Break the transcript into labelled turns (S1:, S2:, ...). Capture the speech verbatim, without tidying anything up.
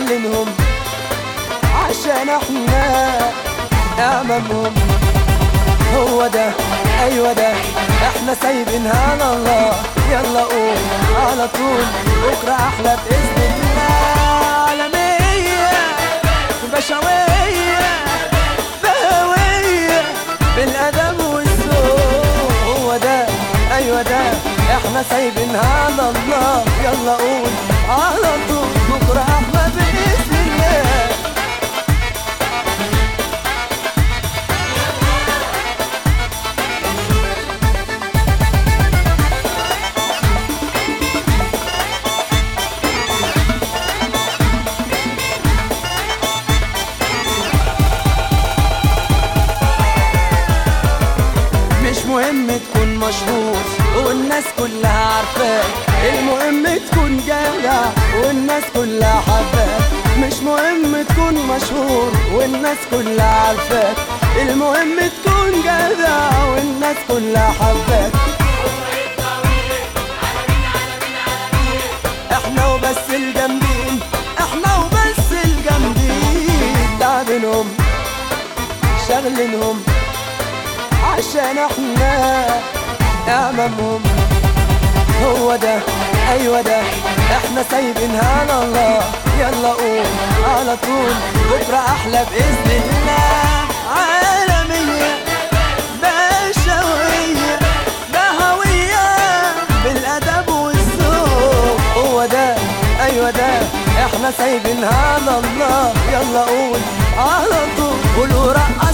S1: شغلنهم عشان احنا امامهم. هو ده ايوه ده احنا سايبينها على الله، يلا قول على طول بكره احلى باذن الله. عالميه بشويه بهويه بالادب والذوق، هو ده ايوه ده احنا سايبينها على الله، يلا قول على طول بكره احلى باذن الله. مش مهم تكون مشهور والناس كلها عارفاك، المهم تكون جدع والناس كلها حباك. مش مهم تكون مشهور والناس كلها عارفاك، المهم تكون جدع والناس كلها حباك. احنا وبس الجامدين، احنا وبس الجامدين، تعبينهم شغلنهم عشان احنا امامهم. هو ده ايوه ده احنا سايبينها على الله، يلا قول على طول بكره احلى باذن الله. عالميه بشويه بهويه بالادب والذوق، هو ده ايوه ده احنا سايبينها على الله، يلا قول على طول قولوا رقص